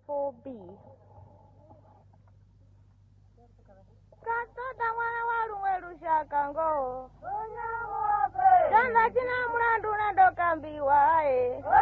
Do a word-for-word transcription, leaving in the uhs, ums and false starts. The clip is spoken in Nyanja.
four B. Kasota mwana waluwe lushakango. Janda china mulandu na dokambiwa eh.